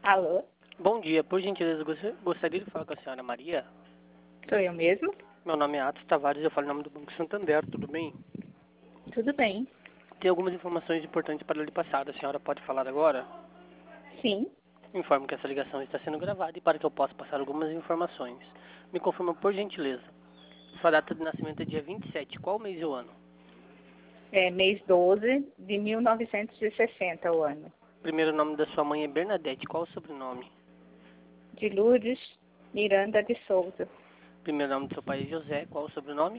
Alô? Bom dia, por gentileza, gostaria de falar com a senhora Maria. Sou eu mesmo? Meu nome é Atos Tavares, eu falo em nome do Banco Santander, tudo bem? Tudo bem. Tem algumas informações importantes para lhe passar, a senhora pode falar agora? Sim. Informo que essa ligação está sendo gravada e para que eu possa passar algumas informações. Me confirma, por gentileza. Sua data de nascimento é dia 27, qual mês e o ano? É mês 12 de 1960 o ano. Primeiro nome da sua mãe é Bernadette, qual o sobrenome? De Lourdes Miranda de Souza. Primeiro nome do seu pai é José, qual o sobrenome?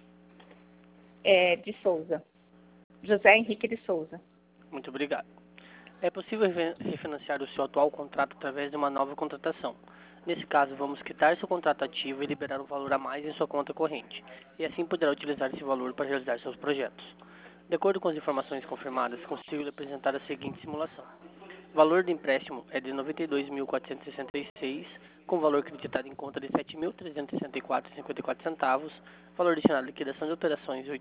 De Souza. José Henrique de Souza. Muito obrigado. É possível refinanciar o seu atual contrato através de uma nova contratação. Nesse caso, vamos quitar seu contrato ativo e liberar um valor a mais em sua conta corrente, e assim poderá utilizar esse valor para realizar seus projetos. De acordo com as informações confirmadas, consigo lhe apresentar a seguinte simulação. O valor do empréstimo é de R$ 92.466, com valor acreditado em conta de R$ 7.364,54, valor destinado à liquidação de operações R$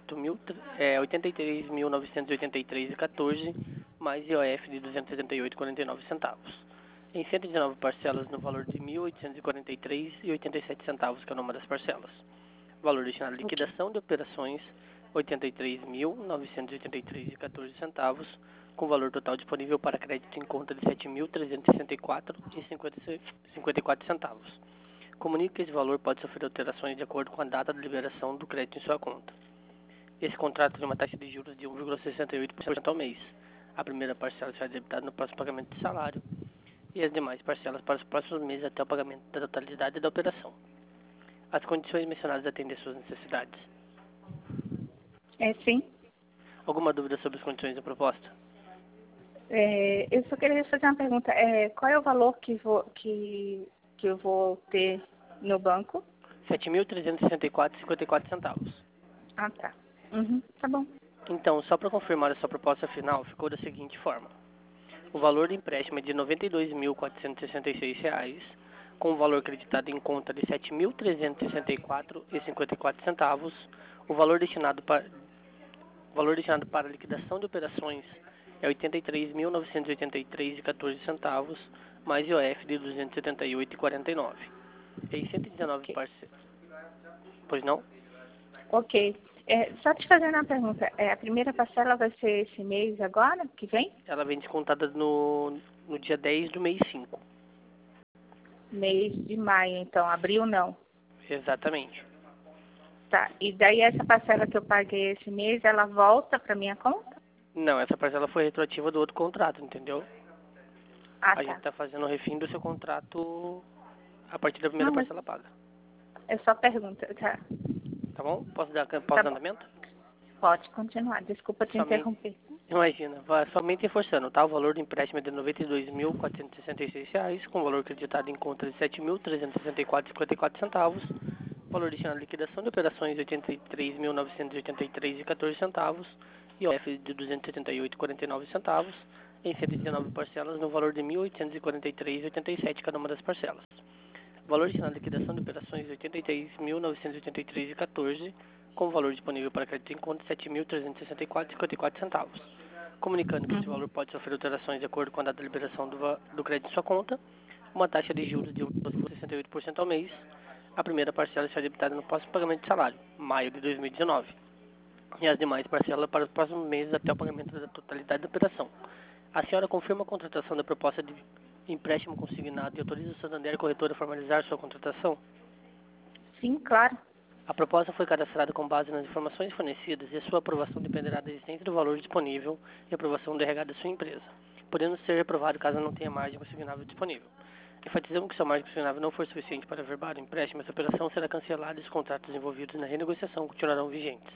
83.983,14, mais IOF de R$ 278,49. Em 119 parcelas no valor de R$ 1.843,87, que é o número das parcelas. Valor destinado à liquidação de operações R$ 83.983,14, com valor total disponível para crédito em conta de R$ 7.364,54. Comunique que esse valor pode sofrer alterações de acordo com a data de liberação do crédito em sua conta. Esse contrato tem uma taxa de juros de 1,68% ao mês. A primeira parcela será debitada no próximo pagamento de salário e as demais parcelas para os próximos meses até o pagamento da totalidade da operação. As condições mencionadas atendem às suas necessidades. Sim. Alguma dúvida sobre as condições da proposta? Eu só queria fazer uma pergunta. Qual é o valor que eu vou ter no banco? R$ 7.364,54. Ah, tá. Tá bom. Então, só para confirmar a sua proposta final, ficou da seguinte forma. O valor do empréstimo é de R$ 92.466, com o valor acreditado em conta de R$ 7.364,54. O valor destinado para a liquidação de operações é R$ 83.983,14, mais IOF de R$ 278,49. Em 119 parcelas. Pois não? Ok. Só te fazendo uma pergunta. A primeira parcela vai ser esse mês agora, que vem? Ela vem descontada no dia 10 do mês 5. Mês de maio, então. Abril, não. Exatamente. Tá. E daí essa parcela que eu paguei esse mês, ela volta para minha conta? Não, essa parcela foi retroativa do outro contrato, entendeu? Ah, A gente está fazendo o refim do seu contrato a partir da primeira parcela paga. É só pergunta, tá? Tá bom? Posso dar andamento? Pode continuar. Desculpa te interromper. Imagina, somente reforçando, tá? O valor do empréstimo é de R$ 92.466, com valor acreditado em conta de R$ 7.364,54, valor destinado à liquidação de operações R$ 83.983,14, IOF de R$ 278,49, em 119 parcelas no valor de R$ 1.843,87 cada uma das parcelas. Valor destinado à liquidação de operações R$ 83.983,14, com valor disponível para crédito em conta R$ 7.364,54. Comunicando que esse valor pode sofrer alterações de acordo com a data de liberação do crédito em sua conta, uma taxa de juros de 1,68% ao mês. A primeira parcela será debitada no próximo pagamento de salário, maio de 2019, e as demais parcelas para os próximos meses até o pagamento da totalidade da operação. A senhora confirma a contratação da proposta de empréstimo consignado e autoriza o Santander Corretora a formalizar sua contratação? Sim, claro. A proposta foi cadastrada com base nas informações fornecidas e a sua aprovação dependerá da existência do valor disponível e aprovação do RH da sua empresa, podendo ser reprovado caso não tenha margem consignável disponível. Enfatizamos que se a margem consignável não for suficiente para averbar o empréstimo, essa operação será cancelada e os contratos envolvidos na renegociação continuarão vigentes.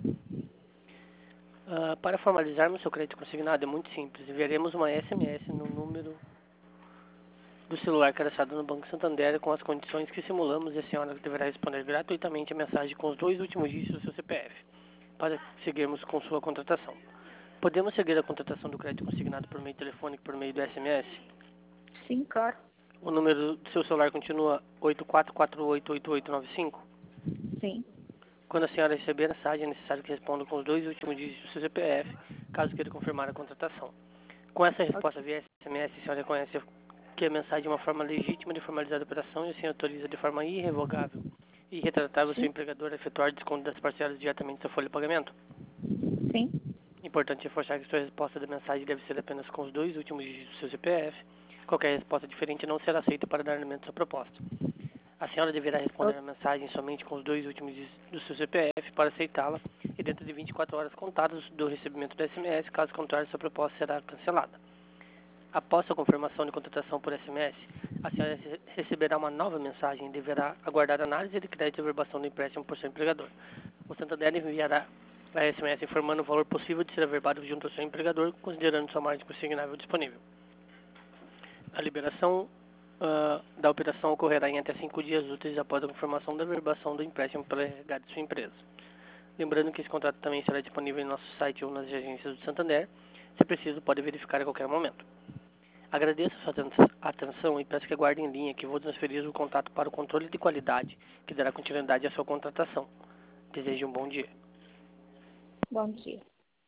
Para formalizarmos seu crédito consignado é muito simples. Enviaremos uma SMS no número do celular cadastrado no Banco Santander com as condições que simulamos, e a senhora deverá responder gratuitamente a mensagem com os 2 últimos dígitos do seu CPF, para seguirmos com sua contratação. Podemos seguir a contratação do crédito consignado por meio telefônico por meio do SMS? Sim, claro. O número do seu celular continua 84488895? Sim. Quando a senhora receber a mensagem, é necessário que responda com os 2 últimos dígitos do seu CPF, caso queira confirmar a contratação. Com essa resposta via SMS, a senhora reconhece que a mensagem é uma forma legítima de formalizar a operação e assim autoriza de forma irrevogável e irretratável o seu empregador a efetuar desconto das parcelas diretamente da sua folha de pagamento. Sim. Importante reforçar que sua resposta da mensagem deve ser apenas com os 2 últimos dígitos do seu CPF. Qualquer resposta diferente não será aceita para dar andamento à sua proposta. A senhora deverá responder a mensagem somente com os 2 últimos dígitos do seu CPF para aceitá-la e dentro de 24 horas contadas do recebimento do SMS, caso contrário, sua proposta será cancelada. Após a confirmação de contratação por SMS, a senhora receberá uma nova mensagem e deverá aguardar a análise de crédito e averbação do empréstimo por seu empregador. O Santander enviará a SMS informando o valor possível de ser averbado junto ao seu empregador, considerando sua margem consignável disponível. A liberação da operação ocorrerá em até 5 dias úteis após a confirmação da averbação do empréstimo pela RH de sua empresa. Lembrando que esse contrato também será disponível em nosso site ou nas agências do Santander. Se preciso, pode verificar a qualquer momento. Agradeço a sua atenção e peço que aguarde em linha que vou transferir o contato para o controle de qualidade, que dará continuidade à sua contratação. Desejo um bom dia. Bom dia.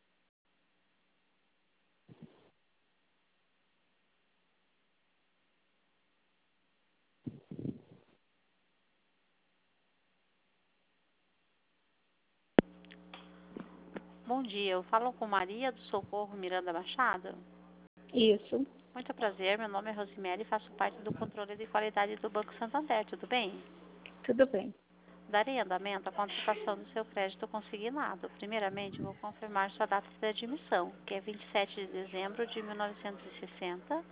Bom dia, eu falo com Maria do Socorro Miranda Machado. Isso. Muito prazer, meu nome é Rosemary e faço parte do controle de qualidade do Banco Santander, tudo bem? Tudo bem. Darei andamento à contratação do seu crédito consignado. Primeiramente, vou confirmar sua data de admissão, que é 27 de dezembro de 1960.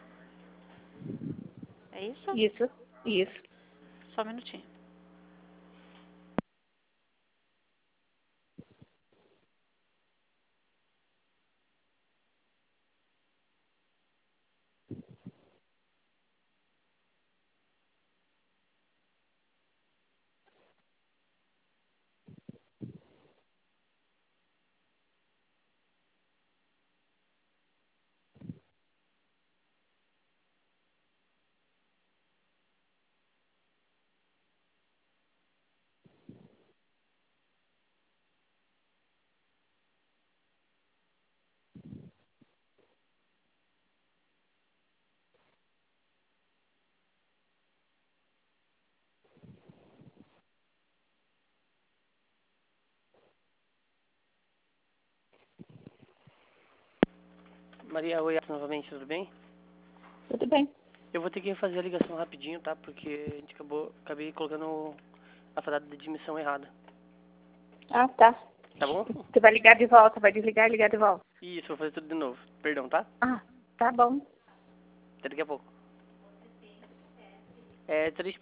É isso? Isso. Só um minutinho. Maria, oi, novamente, tudo bem? Tudo bem. Eu vou ter que fazer a ligação rapidinho, tá? Porque a gente acabei colocando a data de admissão errada. Ah, tá. Tá bom? Você vai ligar de volta, vai desligar e ligar de volta. Isso, vou fazer tudo de novo. Perdão, tá? Ah, tá bom. Até daqui a pouco. É 3